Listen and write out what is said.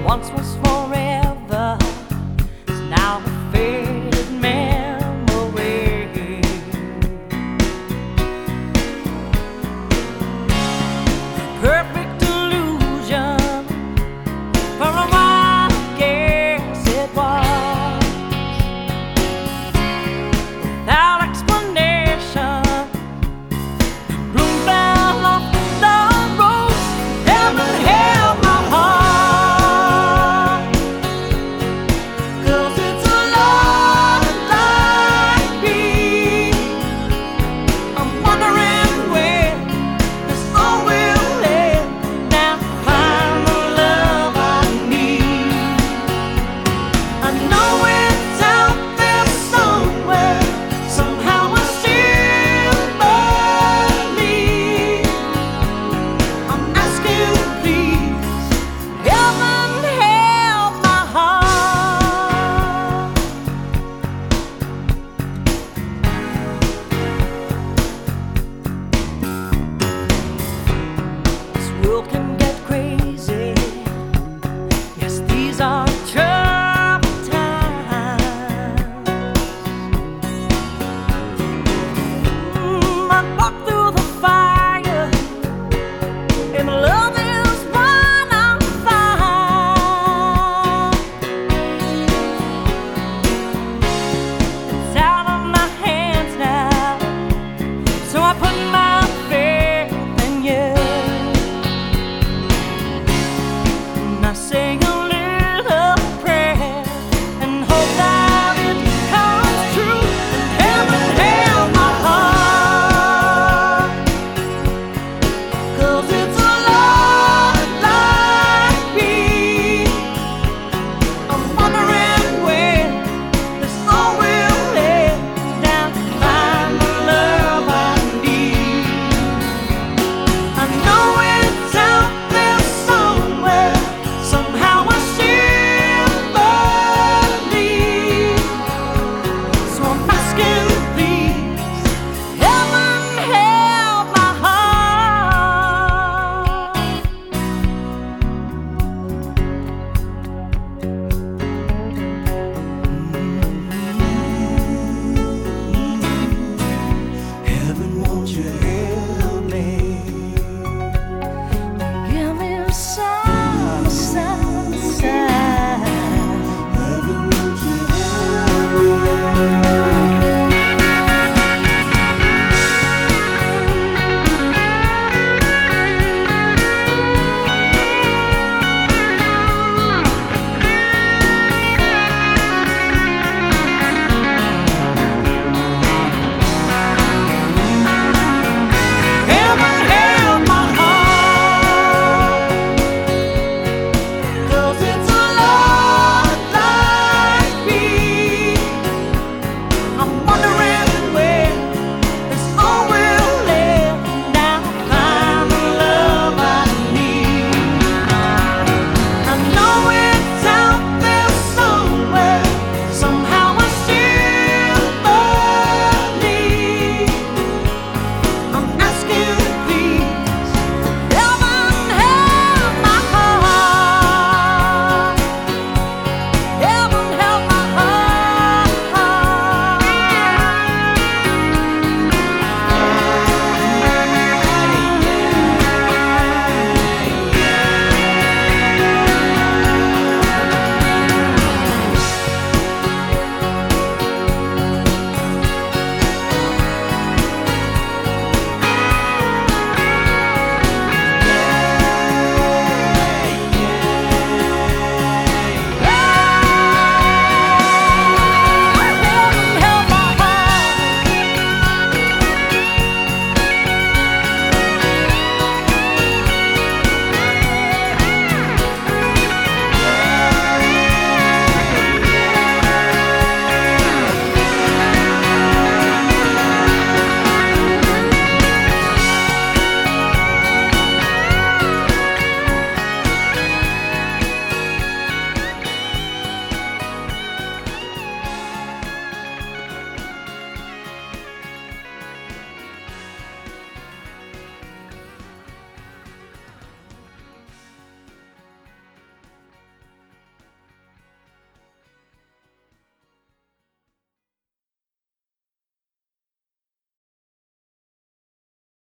once was forever is now a faded memory. Perfect illusion for a while, I guess it was. Without explanation, bloom fell off the rose. Heaven held my heart, 'cause it's a love like me. I'm wondering when this all will end, now to find the love I need. I know it's out there somewhere, somehow I still believe. I'm asking, please, heaven help my heart. This world can get crazy. Yes, these are troubled times. I walk through the fire, and love is what I find. It's out of my hands now, so I put my faith in you. And I say